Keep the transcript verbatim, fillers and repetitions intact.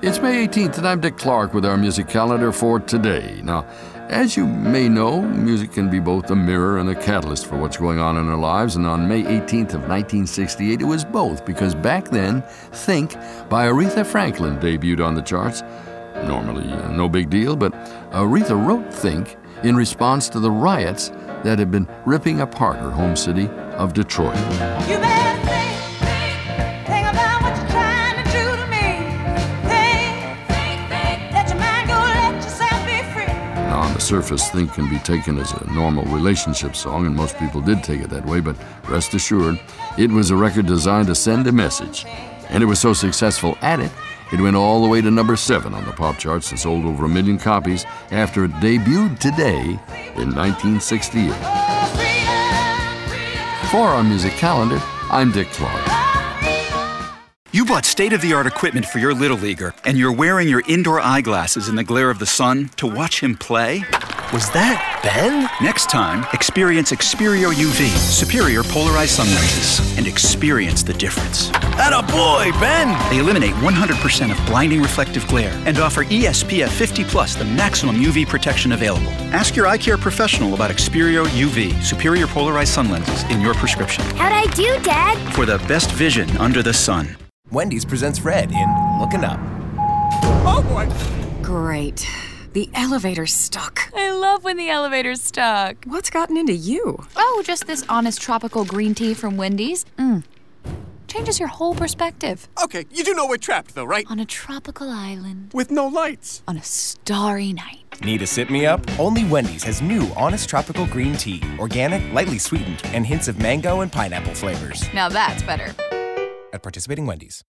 It's May eighteenth, and I'm Dick Clark with our music calendar for today. Now, as you may know, music can be both a mirror and a catalyst for what's going on in our lives, and on May eighteenth of nineteen sixty-eight, it was both, because back then, Think by Aretha Franklin debuted on the charts. Normally, uh, no big deal, but Aretha wrote Think in response to the riots that had been ripping apart her home city of Detroit. You better think, think, think about what you're trying to do to me. Think, think, think, let your mind go, let yourself be free. Now, on the surface, Think can be taken as a normal relationship song, and most people did take it that way, but rest assured, it was a record designed to send a message. And it was so successful at it, it went all the way to number seven on the pop charts and sold over a million copies after it debuted today in nineteen sixty-eight. For our music calendar, I'm Dick Clark. You bought state-of-the-art equipment for your Little Leaguer, and you're wearing your indoor eyeglasses in the glare of the sun to watch him play? Was that Ben? Next time, experience Xperio U V, superior polarized sun lenses, and experience the difference. Atta boy, Ben! They eliminate one hundred percent of blinding reflective glare and offer E S P F fifty plus, the maximum U V protection available. Ask your eye care professional about Xperio U V, superior polarized sun lenses in your prescription. How'd I do, Dad? For the best vision under the sun. Wendy's presents Red in Lookin' Up. Oh boy! Great. The elevator's stuck. I love when the elevator's stuck. What's gotten into you? Oh, just this Honest Tropical Green Tea from Wendy's. Mmm. Changes your whole perspective. Okay, you do know we're trapped though, right? On a tropical island. With no lights. On a starry night. Need a sit-me-up? Only Wendy's has new Honest Tropical Green Tea. Organic, lightly sweetened, and hints of mango and pineapple flavors. Now that's better. At participating Wendy's.